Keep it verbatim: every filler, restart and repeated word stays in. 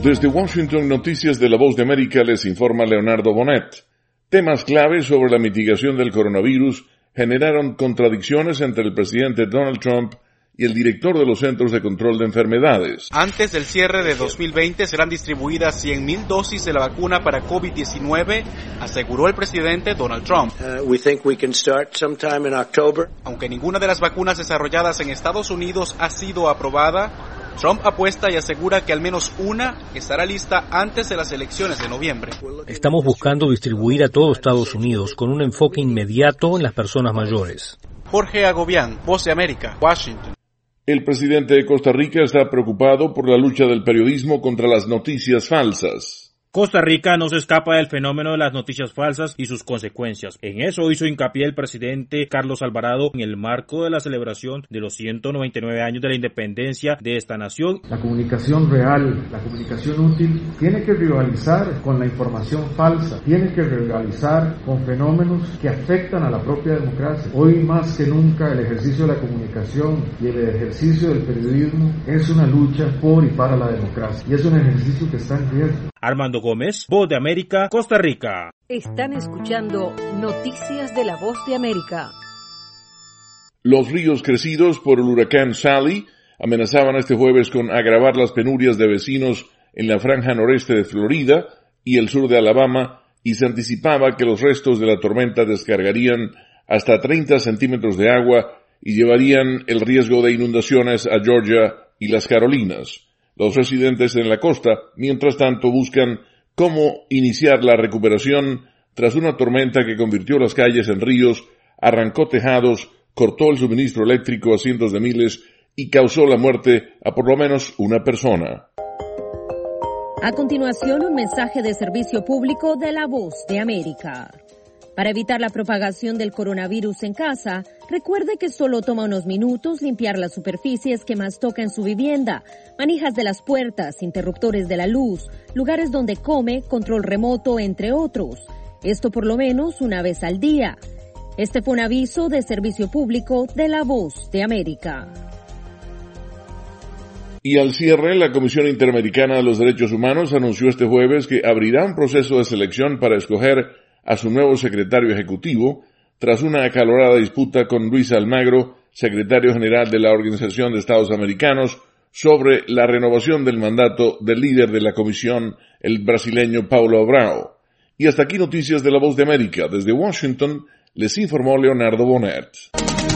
Desde Washington, Noticias de la Voz de América, les informa Leonardo Bonet. Temas claves sobre la mitigación del coronavirus generaron contradicciones entre el presidente Donald Trump y el director de los Centros de Control de Enfermedades. Antes del cierre de dos mil veinte serán distribuidas cien mil dosis de la vacuna para COVID diecinueve, aseguró el presidente Donald Trump. Uh, we think we can start sometime in October. Aunque ninguna de las vacunas desarrolladas en Estados Unidos ha sido aprobada, Trump apuesta y asegura que al menos una estará lista antes de las elecciones de noviembre. Estamos buscando distribuir a todo Estados Unidos con un enfoque inmediato en las personas mayores. Jorge Agobián, Voz de América, Washington. El presidente de Costa Rica está preocupado por la lucha del periodismo contra las noticias falsas. Costa Rica no se escapa del fenómeno de las noticias falsas y sus consecuencias. En eso hizo hincapié el presidente Carlos Alvarado en el marco de la celebración de los ciento noventa y nueve años de la independencia de esta nación. La comunicación real, la comunicación útil, tiene que rivalizar con la información falsa, tiene que rivalizar con fenómenos que afectan a la propia democracia. Hoy más que nunca el ejercicio de la comunicación y el ejercicio del periodismo es una lucha por y para la democracia y es un ejercicio que está en riesgo. Armando Gómez, Voz de América, Costa Rica. Están escuchando Noticias de la Voz de América. Los ríos crecidos por el huracán Sally amenazaban este jueves con agravar las penurias de vecinos en la franja noreste de Florida y el sur de Alabama, y se anticipaba que los restos de la tormenta descargarían hasta treinta centímetros de agua y llevarían el riesgo de inundaciones a Georgia y las Carolinas. Los residentes en la costa, mientras tanto, buscan cómo iniciar la recuperación tras una tormenta que convirtió las calles en ríos, arrancó tejados, cortó el suministro eléctrico a cientos de miles y causó la muerte a por lo menos una persona. A continuación, un mensaje de servicio público de la Voz de América. Para evitar la propagación del coronavirus en casa, recuerde que solo toma unos minutos limpiar las superficies que más toca en su vivienda, manijas de las puertas, interruptores de la luz, lugares donde come, control remoto, entre otros. Esto por lo menos una vez al día. Este fue un aviso de servicio público de la Voz de América. Y al cierre, la Comisión Interamericana de los Derechos Humanos anunció este jueves que abrirá un proceso de selección para escoger a su nuevo secretario ejecutivo, tras una acalorada disputa con Luis Almagro, secretario general de la Organización de Estados Americanos, sobre la renovación del mandato del líder de la comisión, el brasileño Paulo Abrao. Y hasta aquí Noticias de la Voz de América. Desde Washington, les informó Leonardo Bonet.